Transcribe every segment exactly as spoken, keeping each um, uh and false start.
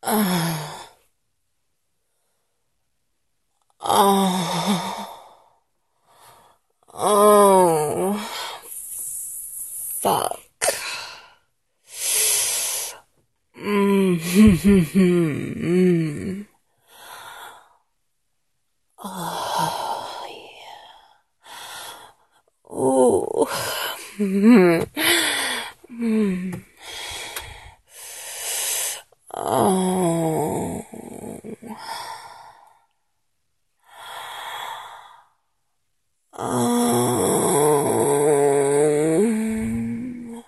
Uh, oh, oh, fuck. Mm-hmm. Oh, yeah. Ooh. Mm-hmm. Oh. Um,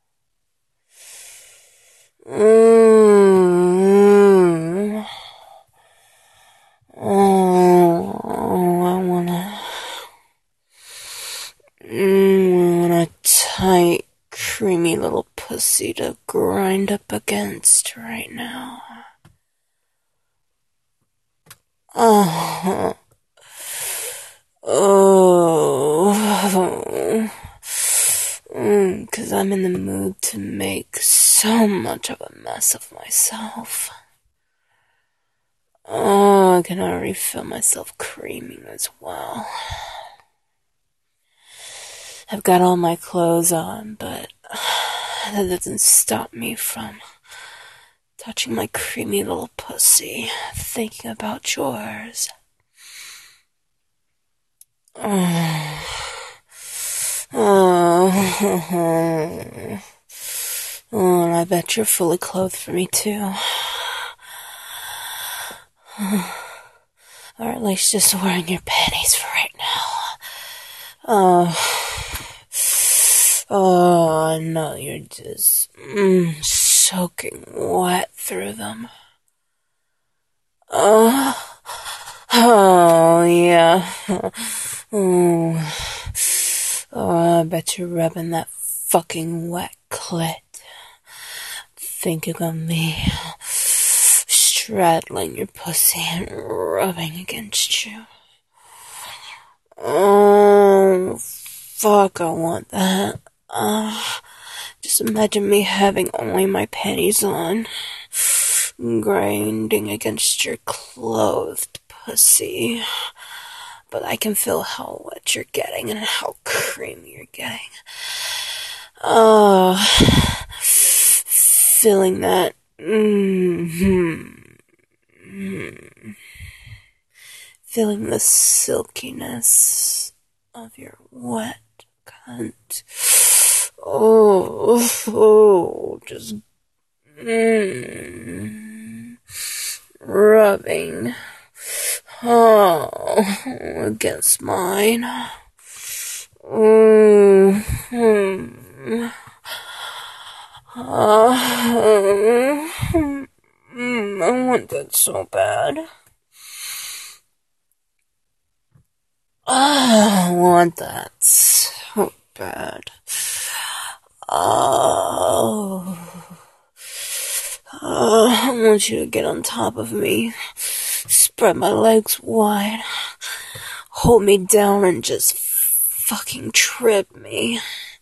mm, oh, I wanna, mm, I want a tight, creamy little pussy to grind up against right now. Oh, oh, mm, 'cause I'm in the mood to make so much of a mess of myself. Oh, I can already feel myself creaming as well. I've got all my clothes on, but that doesn't stop me from touching my creamy little pussy, thinking about yours. Oh, oh, oh, and I bet you're fully clothed for me too. Or at least just wearing your panties for right now. Oh, oh, I know you're just mm, soaking wet through them. Oh, oh, yeah. Oh, oh, I bet you're rubbing that fucking wet clit, thinking of me, straddling your pussy and rubbing against you. Oh, fuck, I want that. Uh, just imagine me having only my panties on, grinding against your clothed pussy. But I can feel how wet you're getting and how creamy you're getting. Oh, feeling that. Mm-hmm. Mm-hmm. Feeling the silkiness of your wet cunt. Oh, oh, just mm, rubbing. Oh, against mine. Mm-hmm. Uh, mm, I want that so bad. Oh, I want that so bad. Oh, oh, I want you to get on top of me, spread my legs wide, hold me down and just fucking trip me.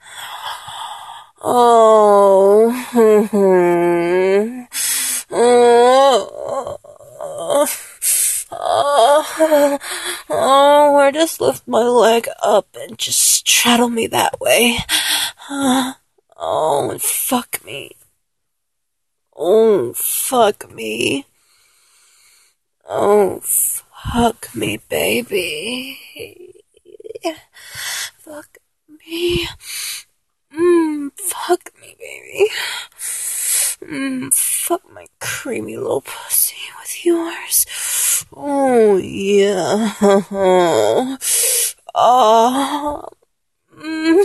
Oh, oh, oh, oh, or just lift my leg up and just straddle me that way. Oh, and fuck me. Oh, fuck me. Oh, fuck me, baby. Fuck me. Mmm, fuck me, baby. Mmm, fuck my creamy little pussy with yours. Oh, yeah. Oh. Mm.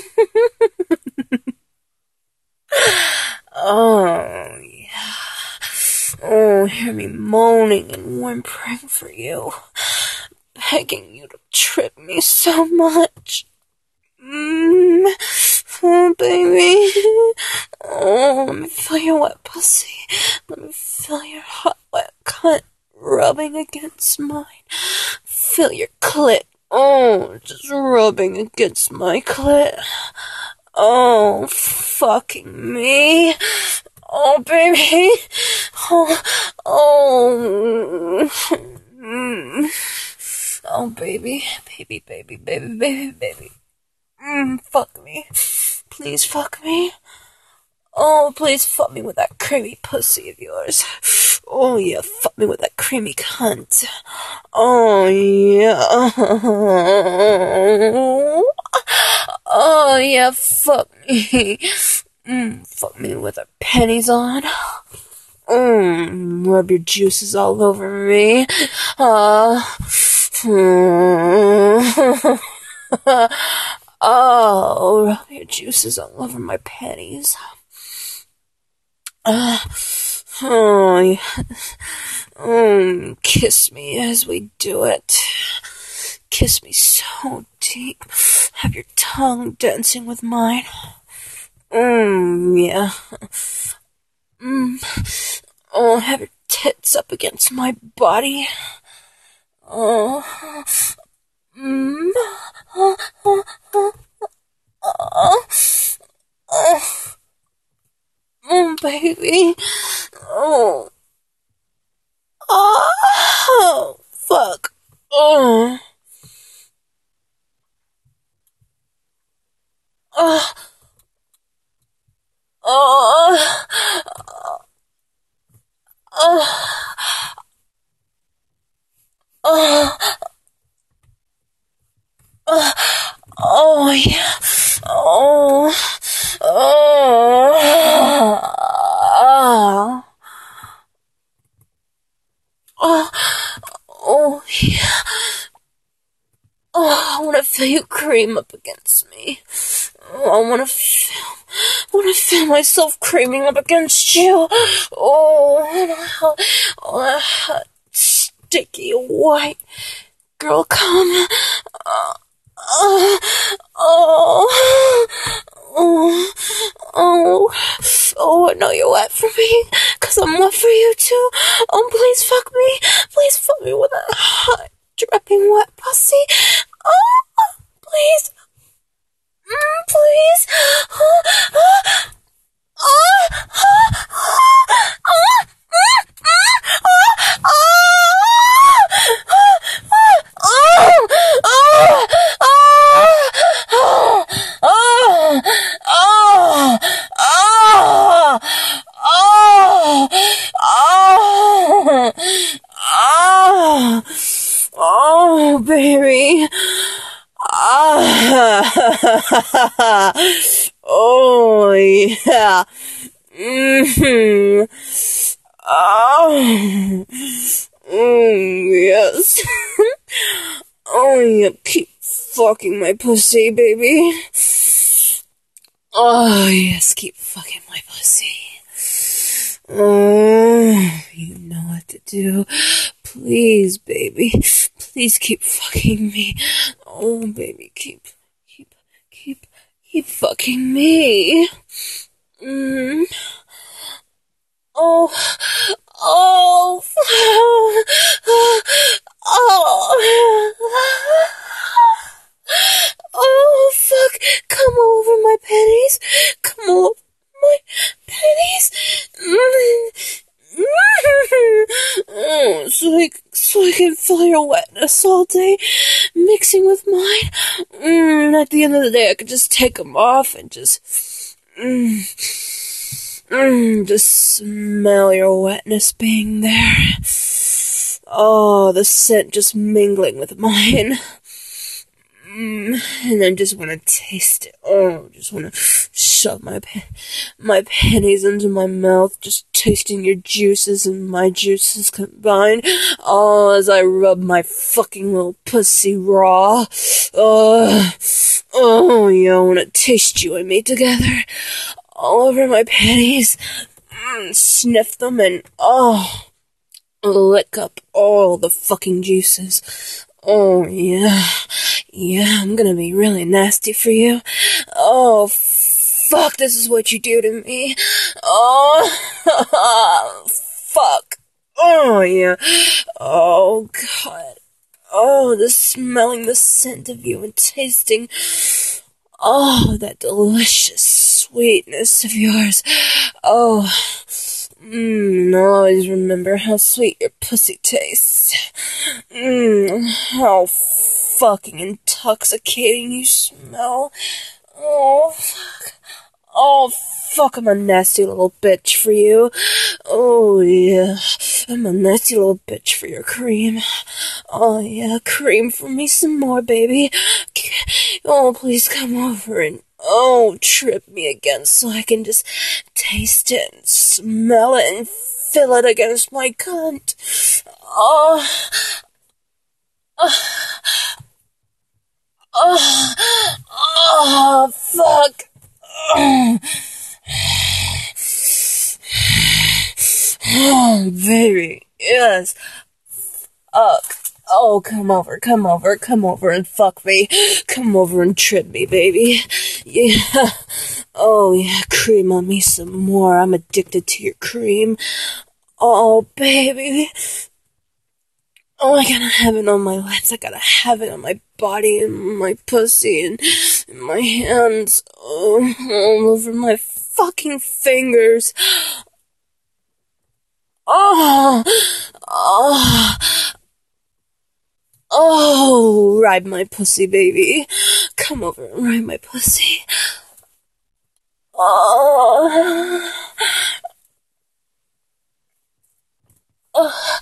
Oh, yeah. Oh, hear me moaning and whimpering for you, begging you to trip me so much. Mmm, oh, baby. Oh, let me feel your wet pussy. Let me feel your hot, wet cunt rubbing against mine. Feel your clit. Oh, just rubbing against my clit. Oh, fucking me. Oh, baby. Oh, oh, mm. Oh, baby, baby, baby, baby, baby, baby. Mm, fuck me. Please fuck me. Oh, please fuck me with that creamy pussy of yours. Oh, yeah, fuck me with that creamy cunt. Oh, yeah. Oh, yeah, fuck me. Mm, fuck me with her pennies on. Mm, rub your juices all over me. Uh, oh, rub your juices all over my pennies. Uh, oh, yeah. Mm, kiss me as we do it. Kiss me so deep. Have your tongue dancing with mine. Mmm, yeah. Mmm. Oh, have your tits up against my body. Oh. Mmm. Oh, oh, oh, oh. Oh. Oh, baby. Oh. Oh, fuck. Oh. Oh. Oh. Oh. Oh. Oh. Oh, yeah. Oh. Oh. Oh. Oh, yeah. Oh, I want to feel you cream up against me. Oh, I want to feel, I want to feel myself creaming up against you. Oh, oh, hot, sticky, white girl, come. Oh, oh, oh, oh, oh, oh, I know you're wet for me, cause I'm wet for you too. Oh, please fuck me. Please fuck me with that hot, dripping wet pussy. Oh, please. Mm, please. Oh, oh, oh, oh, oh, oh, baby. Ah, oh, yeah. Mm-hmm. Oh, mm, yes. Oh, yeah, keep fucking my pussy, baby. Oh, yes, keep fucking my pussy. Oh, you know what to do. Please, baby. Please keep fucking me. Oh, baby, keep, keep, keep, keep fucking me. Mm. Oh, oh, oh, oh, oh, fuck, come over my panties, come over my panties, oh, so I, so I can feel your wetness all day, mixing with mine, mm, at the end of the day, I could just take them off and just, mm, Mm, just smell your wetness being there. Oh, the scent just mingling with mine. Mm, and I just want to taste it. Oh, just want to shove my pa- my panties into my mouth, just tasting your juices and my juices combined. Oh, as I rub my fucking little pussy raw. Oh, oh, yeah, I want to taste you and me together. All over my panties, mm, sniff them, and oh, lick up all the fucking juices. Oh, yeah, yeah, I'm gonna be really nasty for you. Oh, fuck, this is what you do to me. Oh, fuck. Oh, yeah. Oh, God. Oh, the smelling the scent of you and tasting... Oh, that delicious sweetness of yours. Oh, Mmm, I'll always remember how sweet your pussy tastes. Mmm, how fucking intoxicating you smell. Oh, fuck. Oh, fuck, I'm a nasty little bitch for you. Oh, yeah, I'm a nasty little bitch for your cream. Oh, yeah, cream for me some more, baby. Oh, please come over and, oh, trip me again so I can just taste it and smell it and feel it against my cunt. Oh, oh, oh, oh, fuck. Oh. Oh, baby, yes. Fuck. Oh, come over, come over, come over and fuck me. Come over and trip me, baby. Yeah. Oh, yeah, cream on me some more. I'm addicted to your cream. Oh, baby. Oh, I gotta have it on my lips. I gotta have it on my body and my pussy and, and my hands. Oh, all over my fucking fingers. Oh, oh, oh, ride my pussy, baby. Come over and ride my pussy. Oh, oh,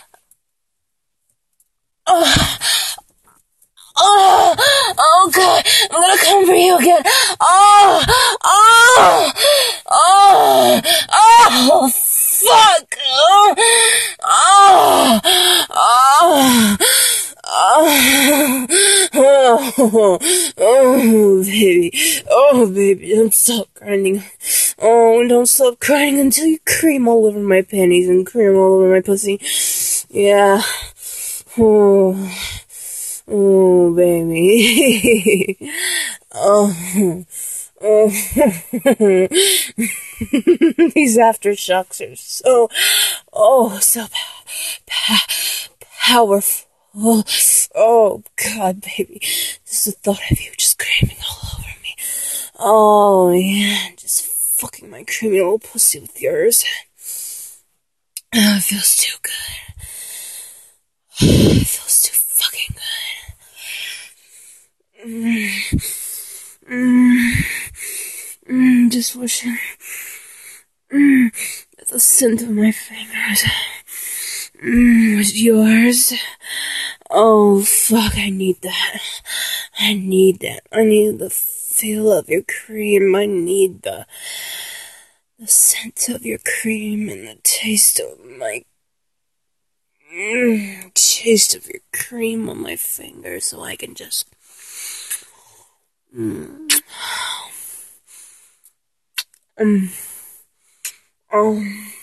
oh, oh, oh, God, I'm gonna come for you again. Oh, oh, oh, oh, fuck. Oh, oh, oh. Oh, oh, oh, baby. Oh, baby, don't stop grinding. Oh, don't stop crying until you cream all over my panties and cream all over my pussy. Yeah. Oh, oh, baby. Oh, oh. These aftershocks are so, oh, so pa- powerful. Oh, oh, God, baby. Just the thought of you just creaming all over me. Oh, yeah, just fucking my creamy little pussy with yours. Oh, it feels too good. It feels too fucking good. Mm, mm, mm, just wishing. Mm, the scent of my fingers. Mm, was yours. Oh, fuck, I need that. I need that. I need the feel of your cream. I need the, the scent of your cream and the taste of my, mm, taste of your cream on my fingers so I can just, mm, um, oh,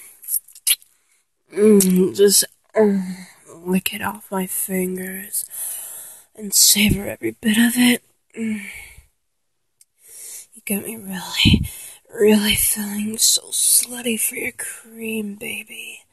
mm, just, oh, lick it off my fingers and savor every bit of it. Mm. You got me really, really feeling so slutty for your cream, baby.